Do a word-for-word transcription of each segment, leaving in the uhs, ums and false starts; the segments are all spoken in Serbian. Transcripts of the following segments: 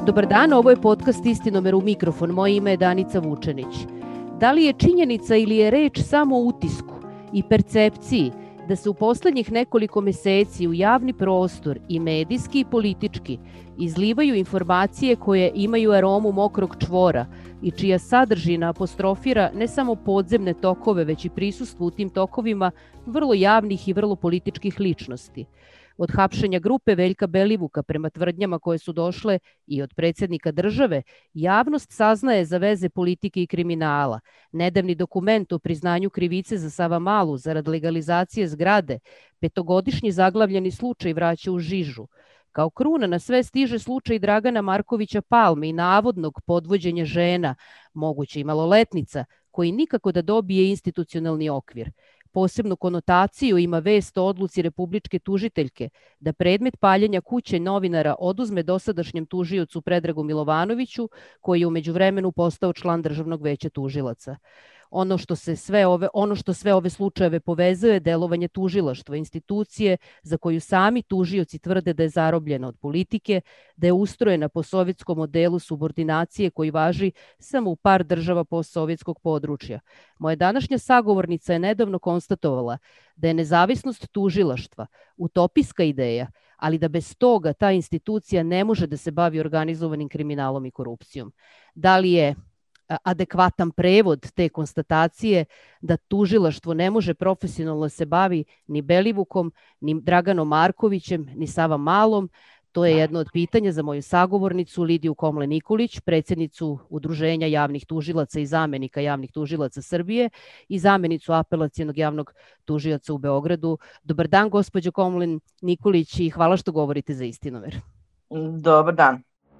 Dobar dan, ovo je podcast Istinomer u mikrofon. Moje ime je Danica Vučenić. Da li je činjenica ili je reč samo o utisku i percepciji da se u poslednjih nekoliko meseci u javni prostor i medijski i politički izlivaju informacije koje imaju aromu mokrog čvora i čija sadržina apostrofira ne samo podzemne tokove, već i prisustvo u tim tokovima vrlo javnih i vrlo političkih ličnosti? Od hapšenja grupe Veljka Belivuka prema tvrdnjama koje su došle i od predsjednika države, javnost saznaje za veze politike i kriminala. Nedavni dokument o priznanju krivice za Savamalu zarad legalizacije zgrade, petogodišnji zaglavljeni slučaj vraća u žižu. Kao kruna na sve stiže slučaj Dragana Markovića Palme i navodnog podvođenja žena, moguće i maloletnica, koji nikako da dobije institucionalni okvir. Posebnu konotaciju ima vest o odluci republičke tužiteljke da predmet paljenja kuće novinara oduzme dosadašnjem tužiocu Predragu Milovanoviću, koji je u međuvremenu postao član Državnog veća tužilaca. Ono što se sve ove, ono što sve ove slučajeve povezuje je delovanje tužilaštva, institucije za koju sami tužioci tvrde da je zarobljena od politike, da je ustrojena po sovjetskom modelu subordinacije koji važi samo u par država postsovjetskog područja. Moja današnja sagovornica je nedavno konstatovala da je nezavisnost tužilaštva utopijska ideja, ali da bez toga ta institucija ne može da se bavi organizovanim kriminalom i korupcijom. Da li je adekvatan prevod te konstatacije da tužilaštvo ne može profesionalno se bavi ni Belivukom, ni Draganom Markovićem, ni Savamalom? To je jedno od pitanja za moju sagovornicu Lidiju Komlen Nikolić, predsjednicu Udruženja javnih tužilaca i zamenika javnih tužilaca Srbije i zamenicu Apelacionog javnog tužioca u Beogradu. Dobar dan, gospođo Komlen Nikolić, i hvala što govorite za Istinomer. Dobar dan.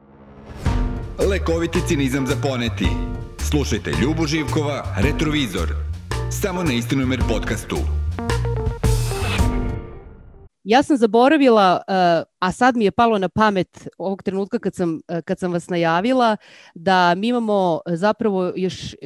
Lekoviti cinizam za poneti. Slušajte Ljubu Živkova, Retrovizor. Samo na Istinomer podcastu. Ja sam zaboravila, a sad mi je palo na pamet ovog trenutka kad sam, kad sam vas najavila, da mi imamo zapravo još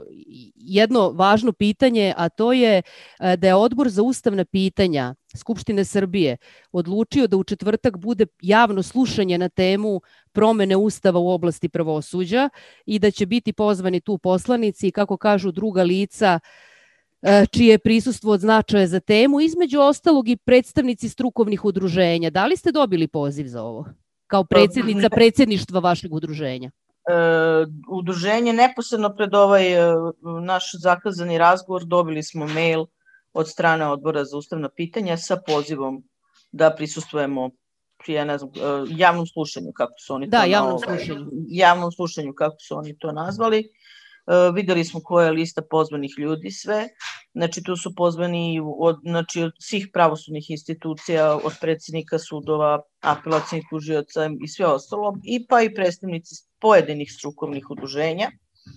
jedno važno pitanje, a to je da je Odbor za ustavna pitanja Skupštine Srbije odlučio da u četvrtak bude javno slušanje na temu promene Ustava u oblasti pravosuđa i da će biti pozvani tu poslanici i, kako kažu, druga lica čije je prisustvo od značaja za temu, između ostalog i predstavnici strukovnih udruženja. Da li ste dobili poziv za ovo kao predsjednica predsjedništva vašeg udruženja? E, udruženje neposredno pred ovaj naš zakazani razgovor dobili smo mail od strane Odbora za ustavna pitanja sa pozivom da prisustvujemo pri, ja ne znam, javnom slušanju, kako su oni da, to javnom na, slušanju. javnom slušanju, kako su oni to nazvali. Uh, videli smo koja je lista pozvanih ljudi sve, znači tu su pozvani od, znači, od svih pravosudnih institucija, od predsjednika sudova, apelacionih tužioca i sve ostalo, i pa i predstavnici pojedinih strukovnih udruženja.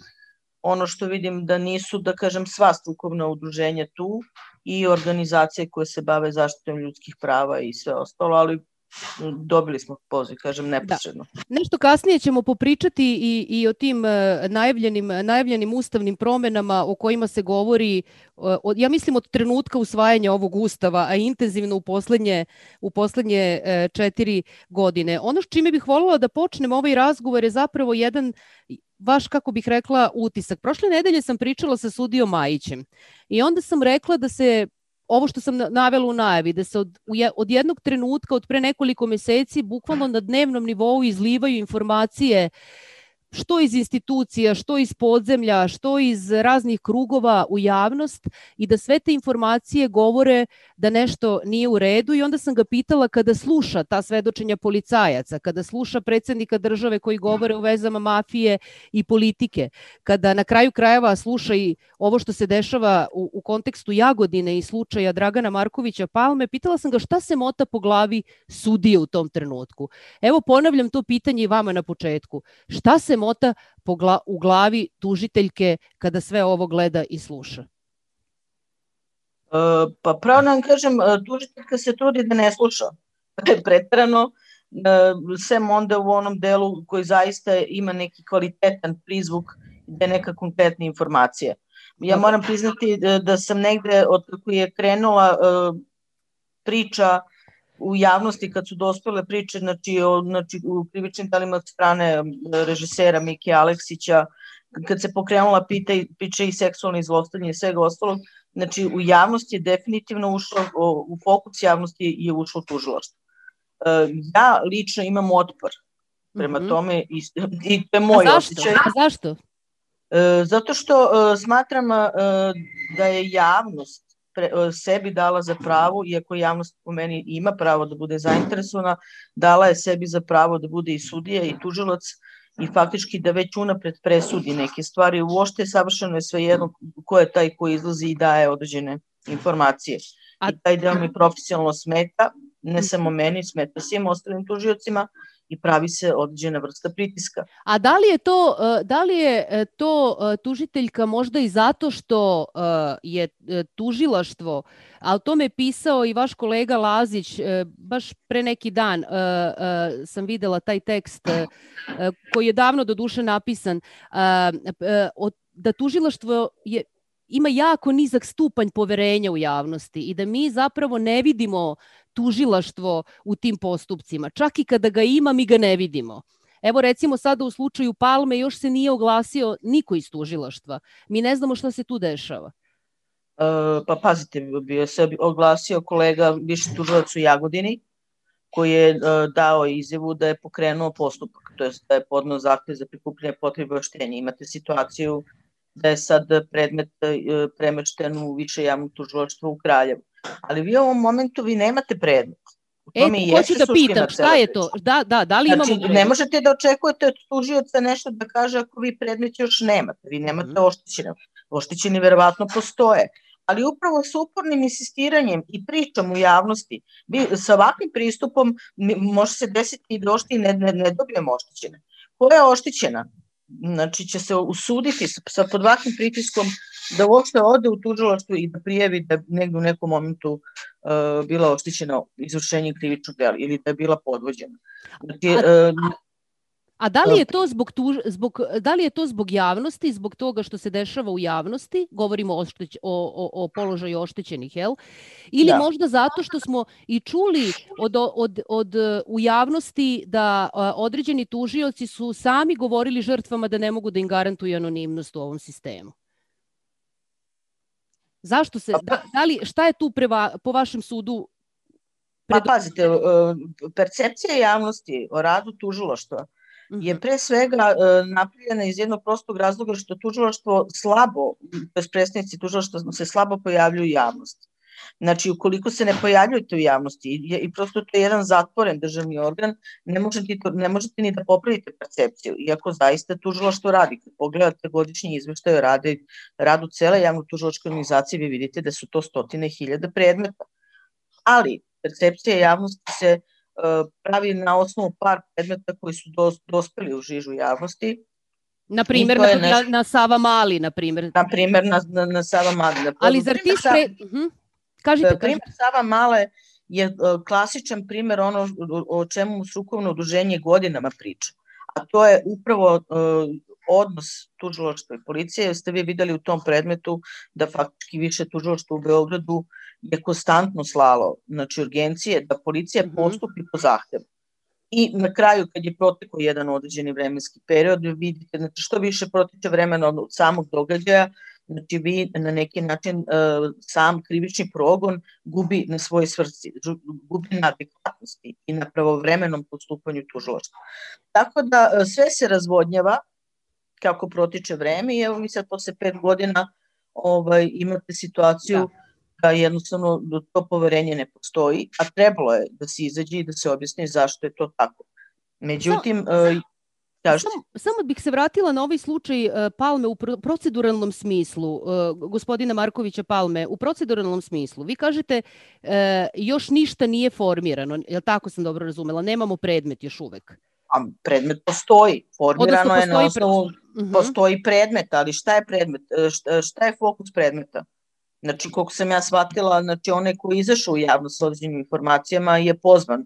Ono što vidim da nisu, da kažem, sva strukovna udruženja tu i organizacije koje se bave zaštitom ljudskih prava i sve ostalo, ali dobili smo poziv, kažem, neposredno. Da. Nešto kasnije ćemo popričati i, i o tim najavljenim, najavljenim ustavnim promenama o kojima se govori, od, ja mislim, od trenutka usvajanja ovog ustava, a intenzivno u poslednje, u poslednje četiri godine. Ono s čime bih voljela da počnem ovaj razgovor je zapravo jedan vaš, kako bih rekla, utisak. Prošle nedelje sam pričala sa sudijom Majićem i onda sam rekla da se ovo što sam navela u najavi, da se od, od jednog trenutka, od pre nekoliko meseci, bukvalno na dnevnom nivou izlivaju informacije što iz institucija, što iz podzemlja, što iz raznih krugova u javnost i da sve te informacije govore da nešto nije u redu. I onda sam ga pitala, kada sluša ta svedočenja policajaca, kada sluša predsjednika države koji govore o vezama mafije i politike, kada na kraju krajeva sluša i ovo što se dešava u, u kontekstu Jagodine i slučaja Dragana Markovića Palme, pitala sam ga šta se mota po glavi sudije u tom trenutku. Evo, ponavljam to pitanje i vama na početku. Šta se mota po gla, u glavi tužiteljke kada sve ovo gleda i sluša? E, pa pravo nam kažem, tužiteljka se trudi da ne sluša preterano, sem onda u onom delu koji zaista ima neki kvalitetan prizvuk, da je neka konkretna informacija. Ja moram priznati da sam negde, od kako je krenula priča u javnosti kad su dospele priče, znači, o, znači u krivičnim delima od strane režisera Mike Aleksića, kad se pokrenula pita, priča i seksualne zlostavljanje i svega ostalog, znači u javnosti je definitivno ušlo, u fokus javnosti je ušlo tužilaštvo. Ja lično imam otpor prema mm-hmm. tome i, i to je moj osjećaj. A zašto? Zato što smatram da je javnost pre, sebi dala za pravo, iako javnost po meni ima pravo da bude zainteresovana, dala je sebi za pravo da bude i sudija i tužilac i faktički da već unapred presudi neke stvari. Uošte savršeno je svejedno ko je taj koji izlazi i daje određene informacije. A... I taj deo mi profesionalno smeta, ne samo meni, smeta svim ostalim tužiocima i pravi se određena vrsta pritiska. A da li je to, da li je to tužiteljka možda i zato što je tužilaštvo, a o tome je pisao i vaš kolega Lazić, baš pre neki dan sam videla taj tekst koji je davno do duše napisan, da tužilaštvo je ima jako nizak stupanj poverenja u javnosti i da mi zapravo ne vidimo tužilaštvo u tim postupcima. Čak i kada ga ima, mi ga ne vidimo. Evo recimo sada u slučaju Palme još se nije oglasio niko iz tužilaštva. Mi ne znamo šta se tu dešava. E, pa pazite, bio se oglasio kolega viši tužilac u Jagodini koji je e, dao izjavu da je pokrenuo postupak, to je da je podneo zahtev za prikupljanje potrebe obaveštenja. Imate situaciju da je sad predmet premešten u više javno tužilaštvo u Kraljevu. Ali vi u ovom momentu vi nemate predmet. E, hoću da pitam, šta je to? Da, da, da li imamo znači, predmet? Ne možete da očekujete od tužioca nešto da kaže ako vi predmet još nemate. Vi nemate mm. oštećene. Oštećeni verovatno postoje. Ali upravo s upornim insistiranjem i pričom u javnosti, vi sa ovakvim pristupom može se desiti i da ošti ne, ne, ne dobijemo oštećene. Ko je oštećena? Znači će se usuditi sa pod ovakvim pritiskom da uopšte ode u tužilaštvo i da prijavi da negdje u nekom momentu uh, bila oštećena izvršenje krivičnog dela ili da je bila podvođena. Znači, a, uh, a da li je to zbog, tuž, zbog da li je to zbog javnosti, zbog toga što se dešava u javnosti, govorimo o, ošteć, o, o, o položaju oštećenih, jel? Ili da. Možda zato što smo i čuli od, od, od, u javnosti da a, određeni tužioci su sami govorili žrtvama da ne mogu da im garantuju anonimnost u ovom sistemu. Zašto se, da, da li, šta je tu preva, po vašem sudu? Pred... Pa pazite, percepcija javnosti o radu tužilaštva je pre svega napravljena iz jednog prostog razloga što tužilaštvo slabo, bez predstavnici tužilaštva se slabo pojavljuju u javnosti. Znači, ukoliko se ne pojavljujete u javnosti i, i prosto to je jedan zatvoren državni organ, ne možete, ne možete ni da popravite percepciju, iako zaista tužilaštvo radi. Kad pogledate godišnji izveštaj o radu, radu cele javno-tužilačke organizacije, vi vidite da su to stotine hiljada predmeta. Ali, percepcija javnosti se uh, pravi na osnovu par predmeta koji su dos, dospeli u žižu javnosti. Na primjer, na, nešto... na, na Sava Mali, na primjer. Na primjer, na, na, na Sava Mali. Na Ali zar ti spre... Sa... Uh-huh. Kažite, primjer Sava Male je uh, klasičan primjer ono o čemu strukovno udruženje godinama priča. A to je upravo uh, odnos tužilaštva i policije. Ste vi videli u tom predmetu da faktički više tužilaštva u Beogradu je konstantno slalo, znači urgencije, da policija postupi po zahtevu. I na kraju, kad je protekao jedan određeni vremenski period, vidite, znači što više protiče vremena od samog događaja, znači vi na neki način uh, sam krivični progon gubi na svojoj svrsi, gubi na adekvatnosti i na pravovremenom postupanju tužilaštva. Tako da uh, sve se razvodnjava kako protiče vreme i evo mi sad posle pet godina ovaj, imate situaciju da. da jednostavno to poverenje ne postoji, a trebalo je da se izađe i da se objasni zašto je to tako. Međutim, uh, Samo, samo bih se vratila na ovaj slučaj uh, Palme u proceduralnom smislu, uh, gospodina Markovića Palme, u proceduralnom smislu. Vi kažete uh, još ništa nije formirano, je li tako sam dobro razumela, nemamo predmet još uvek? A predmet postoji, formirano postoji je na osnovu, pre... postoji predmet, ali šta je predmet, šta, šta je fokus predmeta? Znači, koliko sam ja shvatila, znači onaj koji izašao u javnost s određenim informacijama je pozvan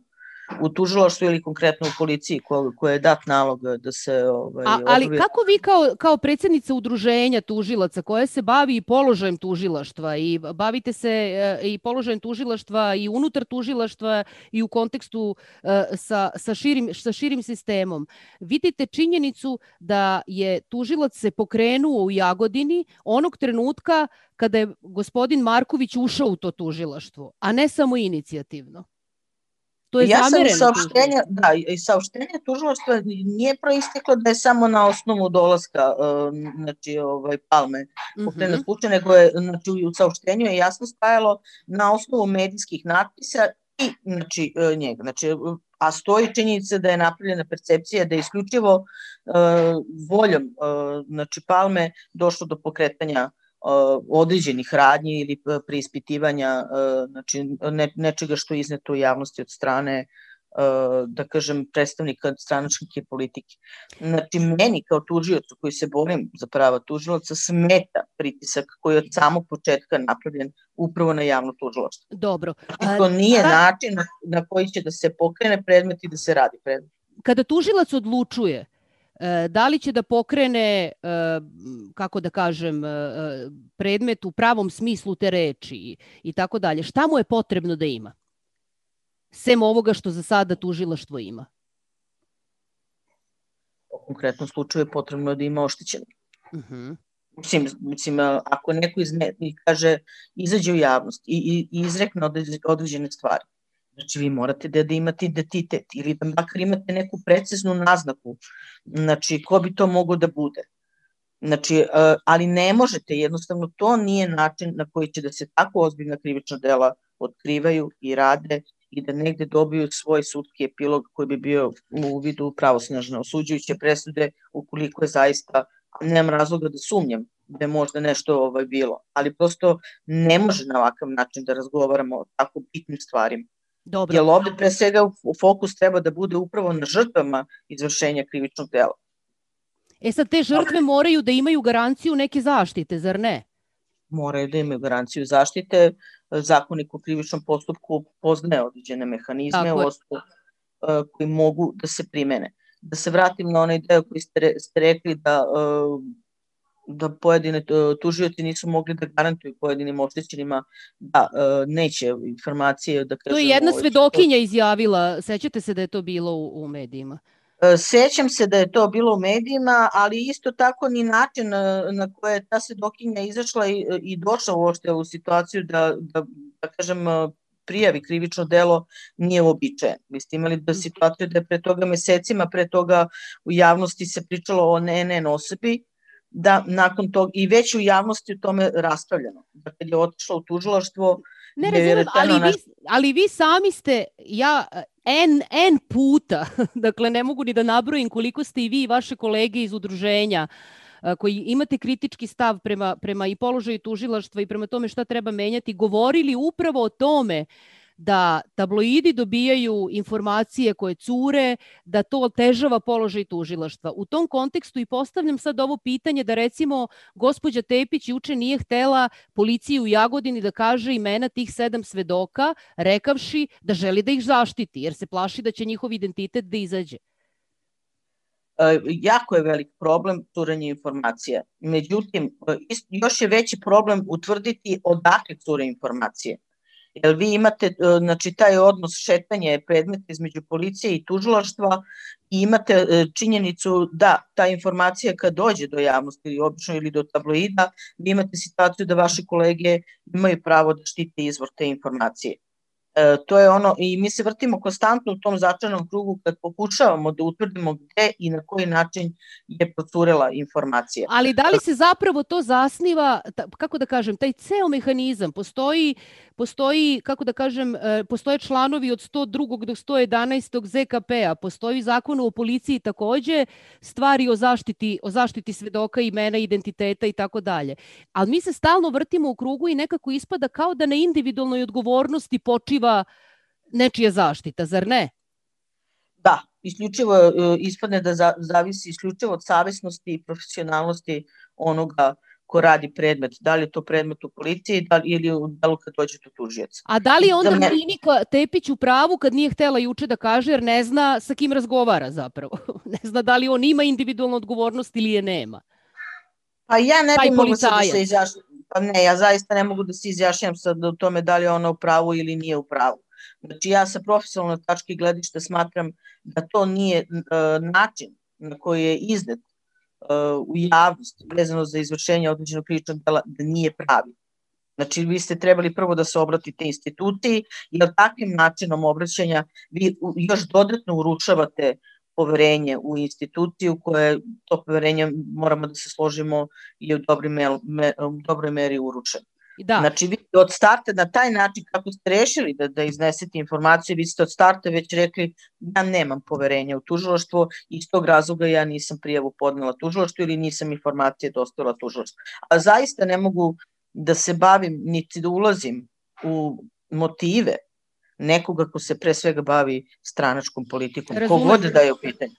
u tužilaštvu ili konkretno u policiji ko, koje je dat nalog da se ovaj, A, ali obavije. Kako vi kao, kao predsjednica udruženja tužilaca koja se bavi i položajem tužilaštva i bavite se i položajem tužilaštva i unutar tužilaštva i u kontekstu uh, sa, sa, širim, sa širim sistemom, vidite činjenicu da je tužilac se pokrenuo u Jagodini onog trenutka kada je gospodin Marković ušao u to tužilaštvo, a ne samo inicijativno? To je ja sam i saopštenje, da, i saopštenje tužilaštva nije proisteklo da je samo na osnovu dolaska uh, znači, ovaj, Palme pokrene mm-hmm. slučaj, nego je znači, u saopštenju je jasno stajalo na osnovu medijskih natpisa i znači, njega. Znači, a stoji činjenica da je napravljena percepcija da je isključivo uh, voljom uh, znači, Palme došlo do pokretanja određenih radnji ili preispitivanja znači, ne, nečega što je izneto u javnosti od strane da kažem predstavnika stranačke politike. Znači meni kao tužiocu koji se borim za prava tužilaca smeta pritisak koji je od samog početka napravljen upravo na javno tužilaštvo. Dobro. I to nije a... način na, na koji će da se pokrene predmet i da se radi predmet. Kada tužilac odlučuje da li će da pokrene, kako da kažem, predmet u pravom smislu te reči i tako dalje, šta mu je potrebno da ima? Sem ovoga što za sada tužilaštvo ima. U konkretnom slučaju je potrebno da ima oštećeno. Uh-huh. Mislim, mislim, ako neko izne, kaže, izađe u javnost i, i izrekne određene stvari, znači vi morate da, da imate identitet ili da makar imate neku preciznu naznaku, znači ko bi to mogao da bude. Znači, ali ne možete, jednostavno to nije način na koji će da se tako ozbiljna krivična dela otkrivaju i rade i da negde dobiju svoj sudski epilog koji bi bio u vidu pravosnažne osuđujuće presude ukoliko je zaista, nemam razloga da sumnjam da je možda nešto ovaj bilo, ali prosto ne može na ovakav način da razgovaramo o tako bitnim stvarima. Dobro. Jer ovde pre svega u fokus treba da bude upravo na žrtvama izvršenja krivičnog dela. E sad te žrtve moraju da imaju garanciju neke zaštite, zar ne? Moraju da imaju garanciju zaštite. Zakonik o krivičnom postupku poznaje određene mehanizme osnovu, koji mogu da se primene. Da se vratim na onaj deo koji ste, ste rekli da, da pojedine tužioci nisu mogli da garantuju pojedinim oštećenima da neće informacije da kažem... To je jedna svedokinja izjavila, sećate se da je to bilo u, u medijima? Sećam se da je to bilo u medijima, ali isto tako ni način na koje je ta svedokinja izašla i, i došla uopšte u situaciju da, da, da kažem, prijavi krivično delo nije uobičajen. Vi ste imali da situaciju da je pre toga mesecima, pre toga u javnosti se pričalo o N N osobi, da nakon toga i već u javnosti o tome raspravljeno. Da kad je otišla u tužilaštvo... Ne razumem, ali, vi, ali vi sami ste, ja, N, N puta, dakle ne mogu ni da nabrojim koliko ste i vi i vaše kolege iz udruženja koji imate kritički stav prema, prema i položaju tužilaštva i prema tome šta treba menjati, govorili upravo o tome da tabloidi dobijaju informacije koje cure, da to otežava položaj tužilaštva. U tom kontekstu i postavljam sad ovo pitanje da recimo gospođa Tepić juče nije htela policiji u Jagodini da kaže imena tih sedam svedoka, rekavši da želi da ih zaštiti, jer se plaši da će njihov identitet da izađe. E, jako je velik problem curenje informacija. Međutim, još je veći problem utvrditi odakle cure informacije. Jer vi imate znači, taj odnos šetanje predmeta između policije i tužilaštva i imate činjenicu da ta informacija kad dođe do javnosti ili obično ili do tabloida, vi imate situaciju da vaši kolege imaju pravo da štite izvor te informacije. E, to je ono, i mi se vrtimo konstantno u tom začaranom krugu kad pokušavamo da utvrdimo gde i na koji način je procurela informacija. Ali da li se zapravo to zasniva, kako da kažem, taj ceo mehanizam, postoji, postoji kako da kažem, postoje članovi od sto drugog do sto jedanaestog Z K P-a, postoji zakon o policiji takođe, stvari o zaštiti, o zaštiti svedoka, imena, identiteta i tako dalje. Ali mi se stalno vrtimo u krugu i nekako ispada kao da na individualnoj odgovornosti počiva nečija zaštita, zar ne? Da, isključivo ispadne da zavisi isključivo od savesnosti i profesionalnosti onoga ko radi predmet, da li je to predmet u policiji da li, ili da li kad dođe do tužioca. A da li je onda Marinika Tepić u pravu kad nije htela juče da kaže jer ne zna sa kim razgovara zapravo? Ne zna da li on ima individualnu odgovornost ili je nema? Pa ja ne bih mogla da se izjašnjam. Pa ne, ja zaista ne mogu da se izjašnjam sad u tome da li je ona u pravu ili nije u pravu. Znači ja sa profesionalne tačke gledišta smatram da to nije uh, način na koji je iznet uh, u javnosti vezano za izvršenje određenog krivičnog dela da nije pravi. Znači vi ste trebali prvo da se obratite instituciji jer takvim načinom obraćanja vi još dodatno urušavate poverenje u instituciju koje to poverenje moramo da se složimo i u dobroj, me, u dobroj meri uručeno. Da. Znači vi od starta na taj način kako ste rešili da, da iznesete informaciju, vi ste od starta već rekli ja nemam poverenja u tužilaštvo i iz tog razloga ja nisam prijavu podnela tužilaštvu ili nisam informacije dostavila tužilaštvu. A zaista ne mogu da se bavim niti da ulazim u motive nekoga ko se pre svega bavi stranačkom politikom, kogod da je u pitanju.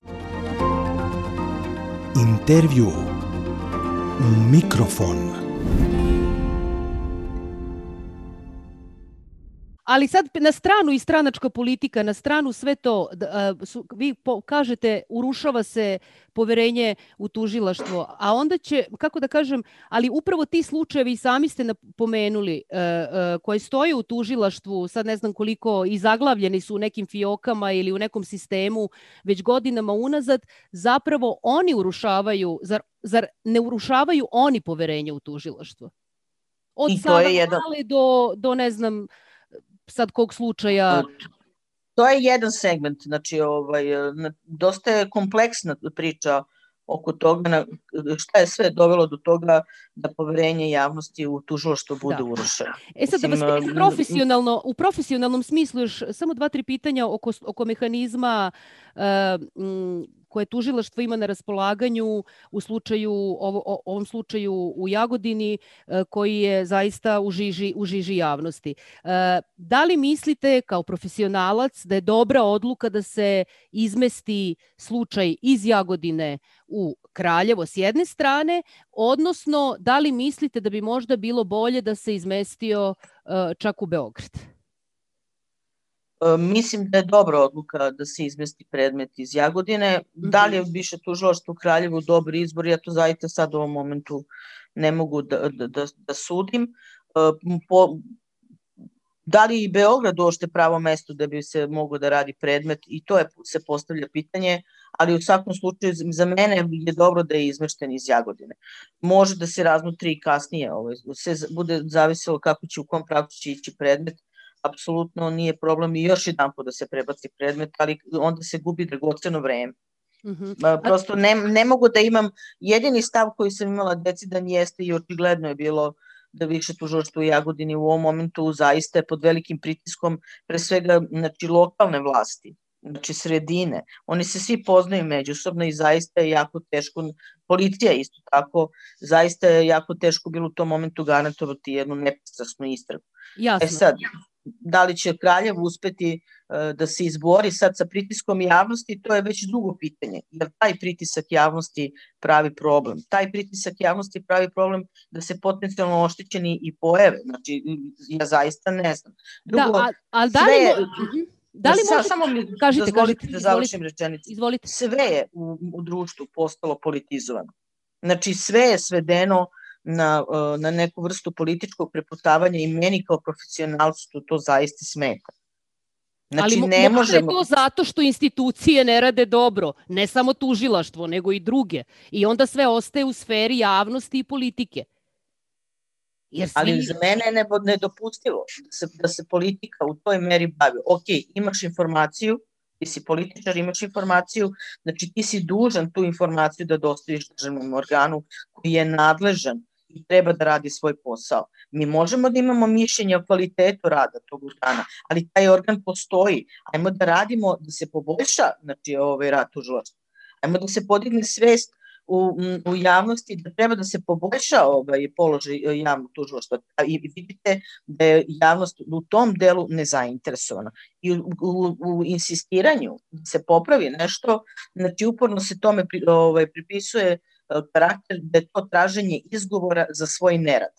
Intervju Mikrofon. Ali sad na stranu i stranačka politika, na stranu sve to, su, vi po, kažete urušava se poverenje u tužilaštvo, a onda će, kako da kažem, ali upravo ti slučajevi sami ste napomenuli koji stoje u tužilaštvu, sad ne znam koliko i zaglavljeni su u nekim fiokama ili u nekom sistemu već godinama unazad, zapravo oni urušavaju, zar, zar ne urušavaju oni poverenje u tužilaštvo? Od sada jedan... do, do ne znam, sad kog slučaja? To je jedan segment, znači ovaj, dosta je kompleksna priča oko toga na, šta je sve dovelo do toga da poverenje javnosti u tužilaštvo bude da. urušeno. E sad da vas pitam profesionalno, u profesionalnom smislu još samo dva, tri pitanja oko, oko mehanizma uh, m, koje tužilaštvo ima na raspolaganju u slučaju, ovo, o, ovom slučaju u Jagodini koji je zaista u žiži, u žiži javnosti. Da li mislite kao profesionalac da je dobra odluka da se izmesti slučaj iz Jagodine u Kraljevo s jedne strane, odnosno da li mislite da bi možda bilo bolje da se izmestio čak u Beograd? Mislim da je dobra odluka da se izmesti predmet iz Jagodine. Da li je više tužilaštvo u Kraljevu dobar izbor, ja to zaista sad u ovom momentu ne mogu da, da, da, da sudim. Po, da li i Beograd uopšte pravo mesto da bi se moglo da radi predmet, i to je, se postavlja pitanje, ali u svakom slučaju za mene je dobro da je izmešten iz Jagodine. Može da se razmotri i kasnije, ovaj, sve bude zavisilo kako će, u kom pravcu će ići predmet. Apsolutno nije problem i još jedan put da se prebaci predmet, ali onda se gubi dragoceno vreme. Mm-hmm. Prosto ne, ne mogu da imam, jedini stav koji sam imala decidan jeste i očigledno je bilo da više tužilaštvo u Jagodini u ovom momentu zaista je pod velikim pritiskom pre svega znači, lokalne vlasti, znači sredine. Oni se svi poznaju međusobno i zaista je jako teško, policija isto tako, zaista je jako teško bilo u tom momentu garantovati jednu nepristrasnu istragu. Jasno. E sad, da li će Kraljevo uspeti uh, da se izbori sad sa pritiskom javnosti, to je već drugo pitanje, jer taj pritisak javnosti pravi problem. Taj pritisak javnosti pravi problem da se potencijalno oštećeni i pojave, znači ja zaista ne znam. Drugo, da, ali da li... Sve, da li da, može... Samo mi kažite, dozvolite kažite, da završim izvolite, rečenicu. Izvolite. Sve je u, u društvu postalo politizovano. Znači sve je svedeno na, na neku vrstu političkog preputavanja i meni kao profesionalcu to zaista smeta. Znači, ali ne može možemo... to zato što institucije ne rade dobro, ne samo tužilaštvo, nego i druge. I onda sve ostaje u sferi javnosti i politike. Jer svi... Ali za mene je nedopustivo da se, da se politika u toj meri bavi. Ok, imaš informaciju, ti si političar, imaš informaciju, znači ti si dužan tu informaciju da dostaviš državnom organu koji je nadležan i treba da radi svoj posao. Mi možemo da imamo mišljenje o kvalitetu rada tog organa, ali taj organ postoji. Ajmo da radimo, da se poboljša znači, ovaj rad tužilaštva. Ajmo da se podigne svest u, u javnosti da treba da se poboljša ovaj položaj javnog tužilaštva. I vidite da je javnost u tom delu nezainteresovana. I u, u, u insistiranju da se popravi nešto, znači uporno se tome pri, ovaj, pripisuje karakter da je to traženje izgovora za svoj nerad.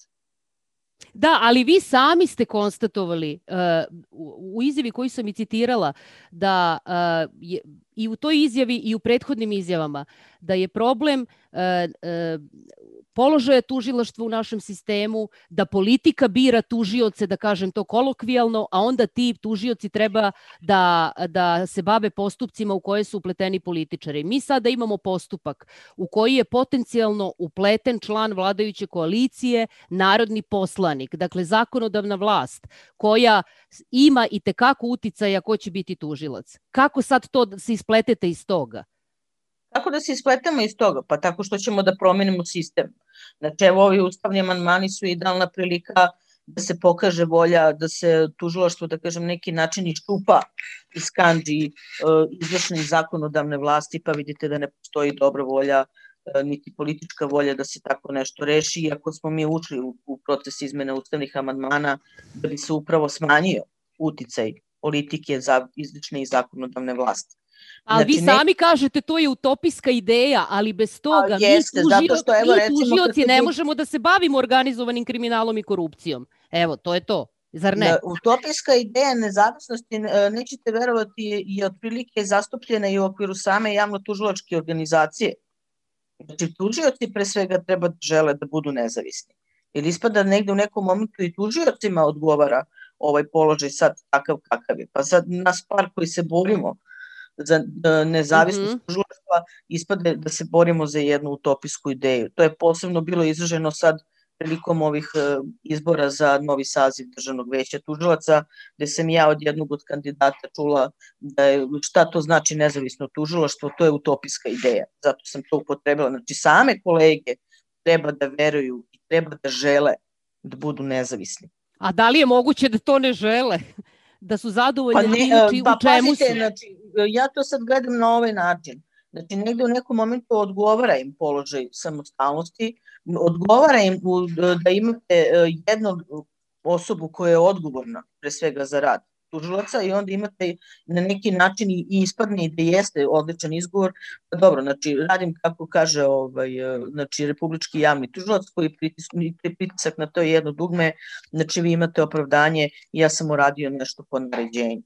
Da, ali vi sami ste konstatovali uh, u, u izjavi koju sam i citirala da uh, je, i u toj izjavi i u prethodnim izjavama da je problem uh, uh, položaja tužilaštva u našem sistemu, da politika bira tužioce, da kažem to kolokvijalno, a onda ti tužioci treba da, da se bave postupcima u koje su upleteni političari. Mi sada imamo postupak u koji je potencijalno upleten član vladajuće koalicije, narodni poslanik, dakle zakonodavna vlast koja ima i tekako uticaja ko će biti tužilac. Kako sad to da se ispletete iz toga? Kako da se ispletemo iz toga? Pa tako što ćemo da promenimo sistem. Znači, evo, ovi ustavni amandmani su idealna prilika da se pokaže volja, da se tužilaštvo, da kažem, neki način iščupa iz kandži uh, izvršne i zakonodavne vlasti, pa vidite da ne postoji dobra volja, uh, niti politička volja da se tako nešto reši, iako smo mi ušli u, u proces izmene ustavnih amandmana da bi se upravo smanjio uticaj politike za izvršne i zakonodavne vlasti. Ali znači, vi sami ne... kažete to je utopijska ideja, ali bez toga A, jeste, mi, tužio, što, evo, mi recimo, tužioci ne bi... možemo da se bavimo organizovanim kriminalom i korupcijom. Evo, to je to. Zar ne? Da, utopijska ideja nezavisnosti, nećete verovati, je otprilike zastupljena i u okviru same javno-tužilačke organizacije. Znači, tužioci pre svega treba da žele da budu nezavisni. Jer ispada negde u nekom momentu i tužiocima odgovara ovaj položaj sad takav kakav je. Pa sad nas par koji se borimo za nezavisnost mm-hmm. tužilaštva ispade da se borimo za jednu utopijsku ideju. To je posebno bilo izraženo sad prilikom ovih izbora za novi saziv Državnog veća tužilaca, gde sam ja od jednog od kandidata čula da je, šta to znači nezavisno tužilaštvo, to je utopijska ideja. Zato sam to upotrebila. Znači, same kolege treba da veruju i treba da žele da budu nezavisni. A da li je moguće da to ne žele? Da su zadovoljni pa ne, znači, pa u čemu pazite, su? Znači, ja to sad gledam na ovaj način. Znači, negde u nekom momentu odgovara im položaj samostalnosti, odgovara im u, da imate jednu osobu koja je odgovorna pre svega za rad tužilaca i onda imate na neki način i ispadne da jeste odličan izgovor. Pa dobro, znači, radim kako kaže ovaj, znači, Republički javni tužilac koji pritisne pritisak na to jedno dugme, znači vi imate opravdanje, ja sam uradio nešto po naređenju.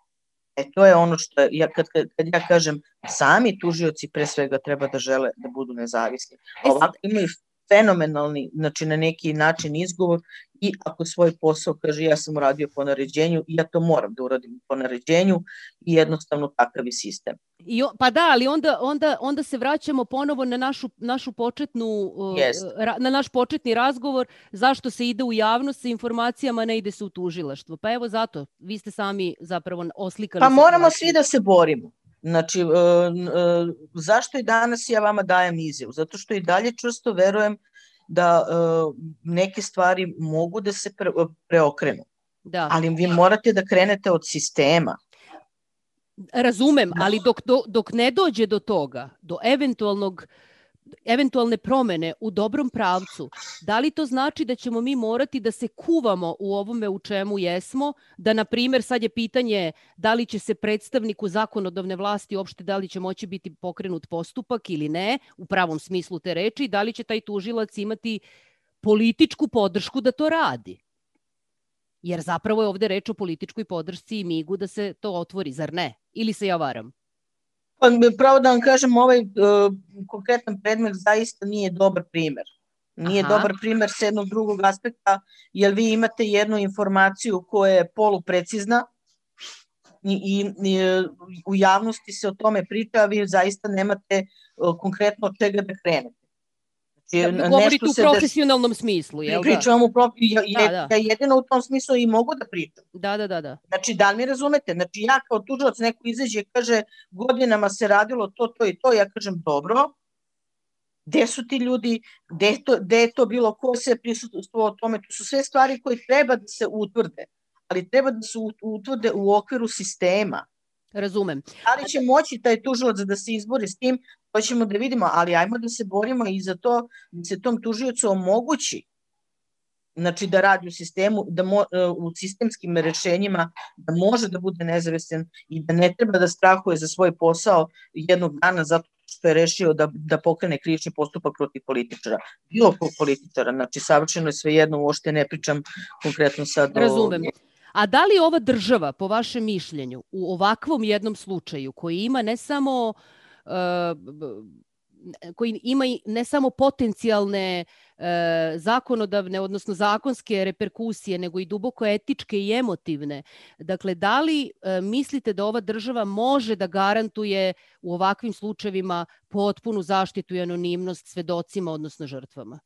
E to je ono što, ja, kad, kad, kad ja kažem, sami tužioci pre svega treba da žele da budu nezavisni. Ovako imaju fenomenalni, znači na neki način izgovor i ako svoj posao kaže ja sam uradio po naređenju i ja to moram da uradim po naređenju i jednostavno takav je sistem. I, pa da, ali onda, onda, onda se vraćamo ponovo na našu, našu početnu, yes. ra, na naš početni razgovor zašto se ide u javnost sa informacijama, ne ide se u tužilaštvo. Pa evo zato, vi ste sami zapravo oslikali. Pa moramo svi da se borimo. Znači, uh, uh, zašto i danas ja vama dajem izjavu? Zato što i dalje čvrsto verujem da uh, neke stvari mogu da se pre, preokrenu. Da. Ali vi morate da krenete od sistema. Razumem, ali dok, do, dok ne dođe do toga, do eventualnog eventualne promene u dobrom pravcu, da li to znači da ćemo mi morati da se kuvamo u ovome u čemu jesmo, da, na primjer, sad je pitanje da li će se predstavniku zakonodavne vlasti uopšte da li će moći biti pokrenut postupak ili ne, u pravom smislu te reči, da li će taj tužilac imati političku podršku da to radi? Jer zapravo je ovde reč o političkoj podršci i migu da se to otvori, zar ne? Ili se ja varam? Pa, pravo da vam kažem, ovaj uh, konkretan predmet zaista nije dobar primer. Nije Aha. dobar primer s jednog drugog aspekta, jer vi imate jednu informaciju koja je poluprecizna i, i, i u javnosti se o tome priča, a vi zaista nemate uh, konkretno od čega da krenete. Da, govorite u profesionalnom deš... smislu, jel da? Pričam u prof... ja, da, da. ja jedino u tom smislu i mogu da pričam. Da, da, da, da. Znači, da li mi razumete? Znači, ja kao tužilac neko izađe i kaže godinama se radilo to, to i to, ja kažem dobro, gde su ti ljudi, gde, to, gde je to bilo, ko se prisustvo o tome, to su sve stvari koje treba da se utvrde, ali treba da se utvrde u okviru sistema. Razumem. Da li će moći taj tužilac da se izbori s tim, to ćemo da vidimo, ali ajmo da se borimo i za to da se tom tužiocu omogući znači da radi u sistemu, da mo, u sistemskim rešenjima, da može da bude nezavistan i da ne treba da strahuje za svoj posao jednog dana zato što je rešio da, da pokrene krivični postupak protiv političara. Bilo kog političara, znači savršeno je svejedno, uopšte ne pričam konkretno sad o... Razumem. A da li ova država, po vašem mišljenju, u ovakvom jednom slučaju koji ima ne samo uh, koji ima ne samo potencijalne uh, zakonodavne, odnosno zakonske reperkusije, nego i duboko etičke i emotivne. Dakle, da li uh, mislite da ova država može da garantuje u ovakvim slučajevima potpunu zaštitu i anonimnost svedocima, odnosno žrtvama?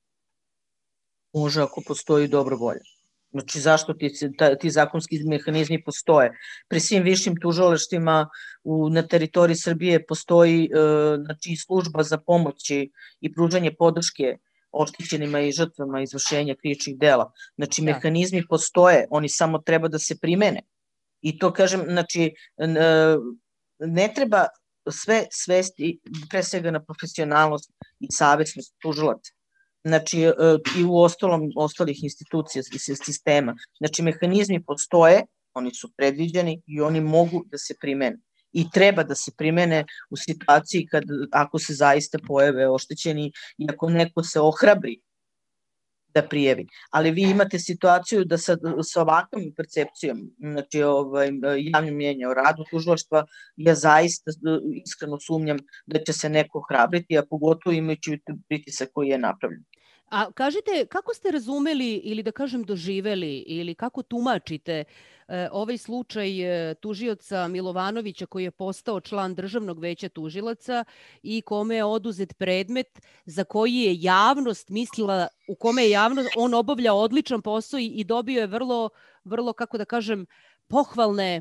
Može ako postoji dobra volja. Znači, zašto ti, ti zakonski mehanizmi postoje? Pri svim višim tužilaštvima u, na teritoriji Srbije postoji e, znači, služba za pomoći i pružanje podrške oštećenima i žrtvama izvršenja krivičnih dela. Znači, da. Mehanizmi postoje, oni samo treba da se primene. I to, kažem, znači, ne treba sve svesti pre svega na profesionalnost i savesnost tužilaca. Znači, i u ostalom, ostalih institucija i sistema. Znači, mehanizmi postoje, oni su predviđeni i oni mogu da se primene. I treba da se primene u situaciji kad, ako se zaista pojave oštećeni i ako neko se ohrabri da prijavi. Ali vi imate situaciju da sa, sa ovakvom percepcijom, znači ovaj, javnim mnjenja o radu tužilaštva, ja zaista iskreno sumnjam da će se neko ohrabriti, a pogotovo imajući pritisak koji je napravljen. A kažite, kako ste razumeli ili da kažem doživeli ili kako tumačite e, ovaj slučaj e, tužioca Milovanovića koji je postao član Državnog veća tužilaca i kome je oduzet predmet za koji je javnost mislila, u kome je javnost, on obavlja odličan posao i, i dobio je vrlo, vrlo, kako da kažem, pohvalne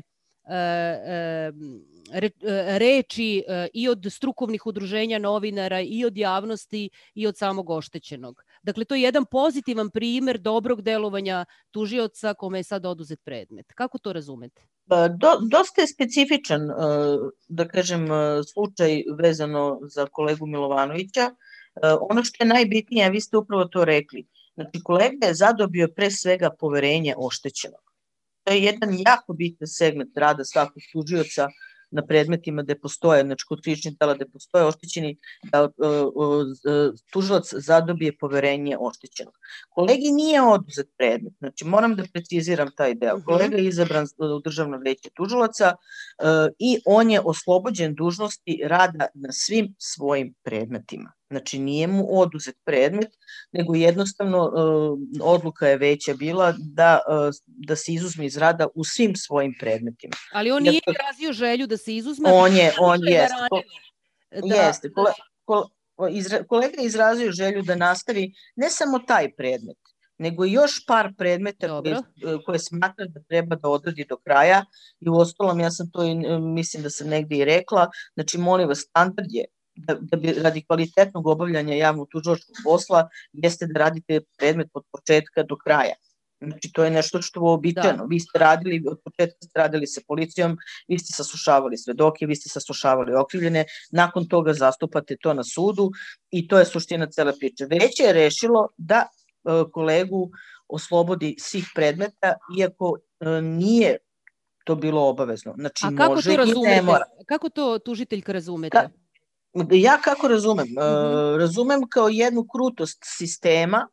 reči i od strukovnih udruženja novinara i od javnosti i od samog oštećenog. Dakle, to je jedan pozitivan primer dobrog delovanja tužioca kome je sad oduzet predmet. Kako to razumete? Do, dosta je specifičan, da kažem, slučaj vezano za kolegu Milovanovića. Ono što je najbitnije, vi ste upravo to rekli, znači kolega je zadobio pre svega poverenje oštećenog. To je jedan jako bitan segment rada svakog tužioca na predmetima gde postoje, znači kod krivičnih dela gde postoje oštećeni, da uh, uh, tužilac zadobije poverenje oštećenog. Kolegi nije oduzet predmet, znači moram da preciziram taj deo. Kolega je izabran u Državno veće tužilaca uh, i on je oslobođen dužnosti rada na svim svojim predmetima. Znači nije mu oduzet predmet, nego jednostavno uh, odluka je veća bila da, uh, da se izuzme iz rada u svim svojim predmetima. Ali on nije izrazio želju da se izuzme? On je, on jeste. Da, jeste. Kole, kole, izra, kolega je izrazio želju da nastavi ne samo taj predmet, nego i još par predmeta koje, koje smatra da treba da odradi do kraja i u ostalom ja sam to i mislim da sam negde i rekla, znači molim vas, standard je Da, da bi radi kvalitetnog obavljanja javnog tužilačkog posla jeste da radite predmet od početka do kraja. Znači to je nešto što je uobičajeno. Da. Vi ste radili, od početka ste radili sa policijom, vi ste saslušavali svedoke, vi ste saslušavali okrivljene, nakon toga zastupate to na sudu i to je suština cele priče. Veće je rešilo da e, kolegu oslobodi svih predmeta, iako e, nije to bilo obavezno. Znači, a kako može to razumete? I ne mora. Kako to tužiteljka razumete? Ka Ja kako razumem? Mm-hmm. Razumem kao jednu krutost sistema,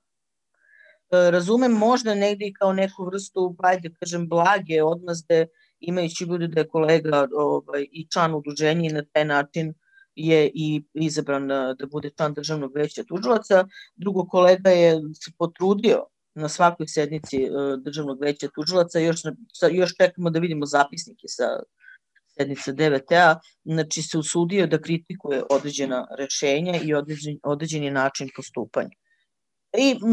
razumem možda negdje kao neku vrstu, ajde kažem, blage odmazde, imajući budu da je kolega ovaj, i član udruženja i na taj način je i izabran da bude član Državnog veća tužilaca. Drugo, kolega je se potrudio na svakoj sednici Državnog veća tužilaca, još, još čekamo da vidimo zapisnike sa sednice D V T-a, znači se usudio da kritikuje određena rešenja i određen, određeni način postupanja. I e,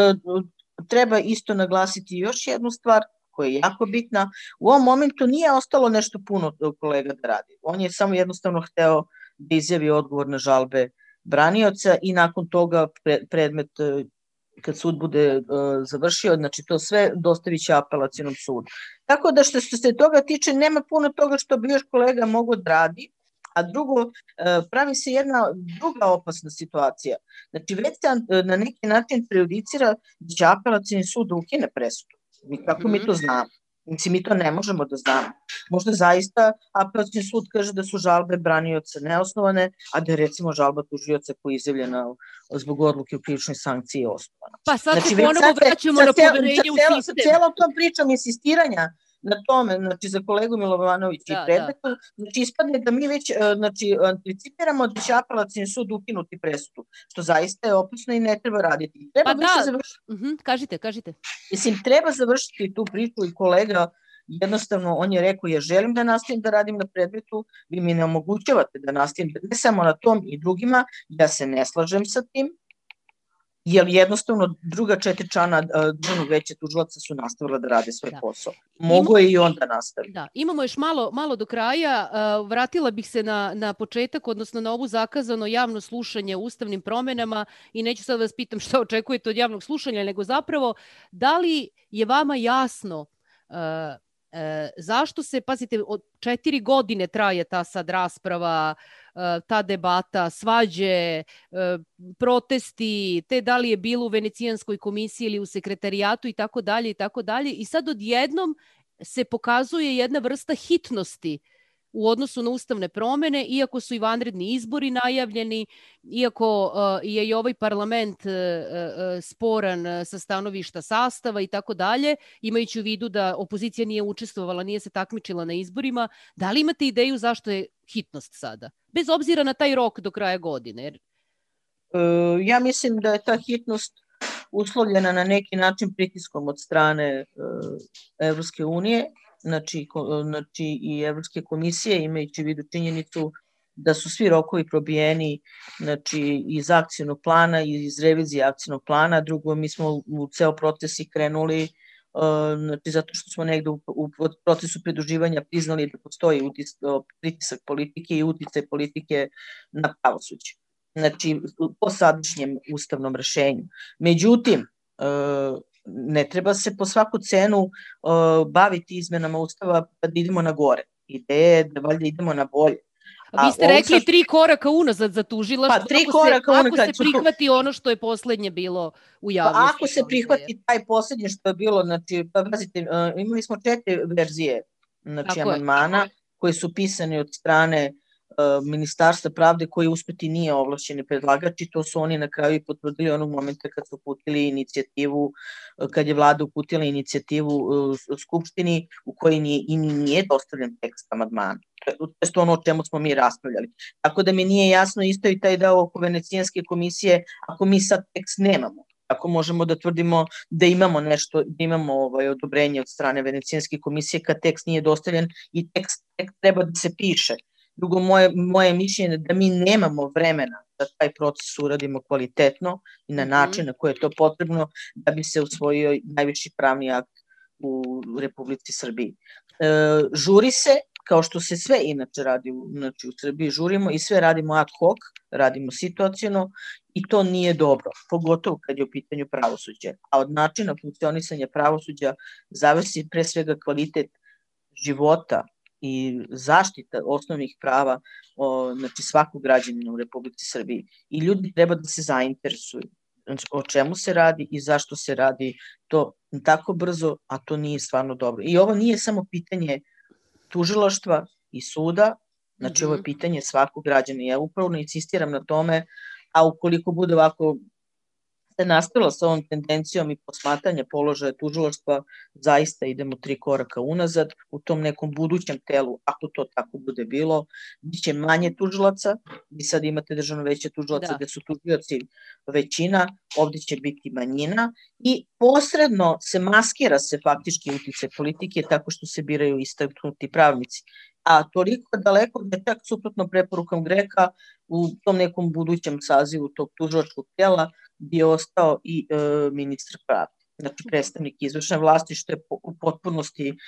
treba isto naglasiti još jednu stvar koja je jako bitna. U ovom momentu nije ostalo nešto puno kolega da radi. On je samo jednostavno hteo da izjavi odgovor na žalbe branioca i nakon toga pre, predmet kad sud bude uh, završio, znači to sve dostavit će apelacionom sudu. Tako da što se toga tiče, nema puno toga što bi još kolega mogao da radi, A drugo, pravi se jedna druga opasna situacija. Znači, već se na neki način prejudicira da će apelacioni sud da ukine presudu. Kako mi to znamo? Mislim, mi to ne možemo da znamo. Možda zaista apelacioni sud kaže da su žalbe branioca neosnovane, a da je recimo žalba tužioca koja je izjavljena zbog odluke u krivičnoj sankciji osnovana. Pa sad znači, se ponovo vraćamo na poverenje u sistem. Sa celom tom pričom insistiranja na tome, znači za kolegu Milovanovića da, i predmetu, da. Znači ispadne da mi već znači, anticipiramo da će apelacioni sud ukinuti presudu, što zaista je opasno i ne treba raditi. Treba pa da, završiti. Uh-huh. kažite, kažite. Mislim, treba završiti tu priču i kolega jednostavno, on je rekao, ja želim da nastavim da radim na predmetu, vi mi ne omogućavate da nastavim, ne samo na tom i drugima, ja se ne slažem sa tim, jer jednostavno druga četiri člana Državnog veća tužilaca su nastavila da rade svoj da. posao. Mogu je i on da nastavi. Da, imamo još malo, malo do kraja. Vratila bih se na, na početak, odnosno na ovu zakazano javno slušanje o ustavnim promenama i neću sad vas pitam šta očekujete od javnog slušanja, nego zapravo da li je vama jasno uh, E, zašto se, pazite, od četiri godine traje ta sad rasprava, e, ta debata, svađe, e, protesti, te da li je bilo u Venecijanskoj komisiji ili u sekretarijatu i tako dalje i tako dalje. I sad odjednom se pokazuje jedna vrsta hitnosti u odnosu na ustavne promene, iako su i vanredni izbori najavljeni, iako uh, je i ovaj parlament uh, uh, sporan uh, sa stanovišta sastava i tako dalje, imajući u vidu da opozicija nije učestvovala, nije se takmičila na izborima, da li imate ideju zašto je hitnost sada? Bez obzira na taj rok do kraja godine. Jer... Uh, ja mislim da je ta hitnost uslovljena na neki način pritiskom od strane uh, Evropske unije, Znači, znači i Evropske komisije, imajući u vidu činjenicu da su svi rokovi probijeni znači, iz akcijnog plana i iz revizije akcijnog plana. Drugo, mi smo u ceo proces i krenuli uh, znači, zato što smo negde u, u procesu pridruživanja priznali da postoji utis, pritisak politike i uticaj politike na pravosuđe. Znači, po sadašnjem ustavnom rešenju. Međutim, uh, ne treba se po svaku cenu uh, baviti izmenama ustava da idemo na gore. Ideja je da valjda idemo na bolje. A vi ste rekli sad... tri koraka unazad za tužilaštvo, pa, tri ako, koraka se, ako se prihvati ću... ono što je poslednje bilo u javnosti. Pa, ako se prihvati taj poslednje što je bilo, znači, pa pazite, uh, imali smo četiri verzije znači, amandmana koji su pisani od strane Ministarstva pravde koji uspeti nije ovlašćeni predlagač i to su oni na kraju i potvrdili onog momenta kad su uputili inicijativu, kad je vlada uputila inicijativu Skupštini u kojoj nije, i nije dostavljen tekst amandmana. To je ono o čemu smo mi raspravljali. Tako da mi nije jasno isto i taj deo oko Venecijanske komisije, ako mi sad tekst nemamo. Ako možemo da tvrdimo da imamo nešto, da imamo ovaj, odobrenje od strane Venecijanske komisije kad tekst nije dostavljen i tekst, tekst treba da se piše. Drugo, moje, moje mišljenje je da mi nemamo vremena da taj proces uradimo kvalitetno i na način na koji je to potrebno da bi se usvojio najviši pravni akt u Republici Srbiji. E, žuri se, kao što se sve inače radi u, znači u Srbiji, žurimo i sve radimo ad hoc, radimo situaciono i to nije dobro, pogotovo kad je u pitanju pravosuđe. A od načina funkcionisanja pravosuđa zavisi pre svega kvalitet života i zaštita osnovnih prava o, znači svakog građanina u Republici Srbiji. I ljudi treba da se zainteresuju znači, o čemu se radi i zašto se radi to tako brzo, a to nije stvarno dobro. I ovo nije samo pitanje tužilaštva i suda, znači mm-hmm. ovo je pitanje svakog građana. Ja upravo insistiram na tome, a ukoliko bude ovako se nastavila sa ovom tendencijom i posmatranja položaja tužilaštva, zaista idemo tri koraka unazad u tom nekom budućem telu, ako to tako bude bilo, biće manje tužilaca, vi sad imate Državno veće tužilaca da. Gde su tužioci većina, ovde će biti manjina i posredno se maskira se faktički uticaj politike tako što se biraju istaknuti pravnici. A toliko daleko da čak suprotno preporukam Greka u tom nekom budućem sazivu tog tužilačkog tela bi je ostao i e, ministar pravde, znači predstavnik izvršne vlasti, što je po, u potpunosti e,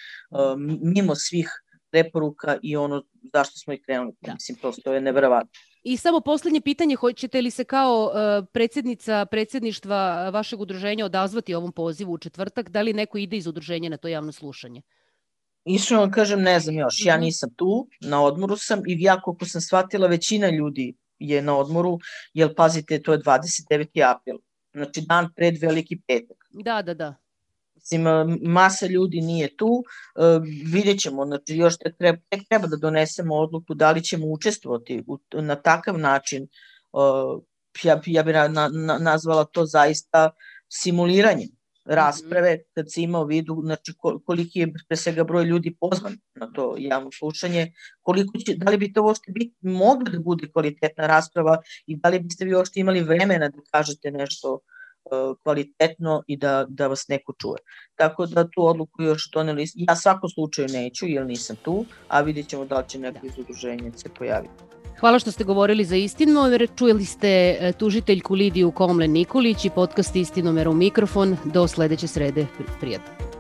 mimo svih preporuka i ono zašto smo i krenuli. Da. Mislim, prosto je neverovatno. I samo poslednje pitanje, hoćete li se kao uh, predsjednica predsjedništva vašeg udruženja odazvati ovom pozivu u četvrtak? Da li neko ide iz udruženja na to javno slušanje? Iskreno vam kažem, ne znam još, ja nisam tu, na odmoru sam i ja koliko sam shvatila, većina ljudi je na odmoru, jer pazite, to je dvadeset deveti april, znači dan pred Veliki petak. Da, da, da. Mislim, masa ljudi nije tu, uh, vidjet ćemo, znači još tek treba, tek treba da donesemo odluku da li ćemo učestvovati u, na takav način, uh, ja, ja bih na, na, nazvala to zaista simuliranjem rasprave, kad se ima u vidu znači, koliki je pre svega broj ljudi pozvan na to javno slušanje, koliko će, da li bi to uopšte biti, mogla da bude kvalitetna rasprava i da li biste vi uopšte imali vremena da kažete nešto uh, kvalitetno i da, da vas neko čuje. Tako da tu odluku još doneli, ja svakom slučaju neću jer nisam tu, a vidjet ćemo da li će neko iz udruženja se pojaviti. Hvala što ste govorili za istinu. Čuli ste tužiteljku Lidiju Komlen Nikolić i podcast Istinomer u mikrofon. Do sledeće srede. Prijatno.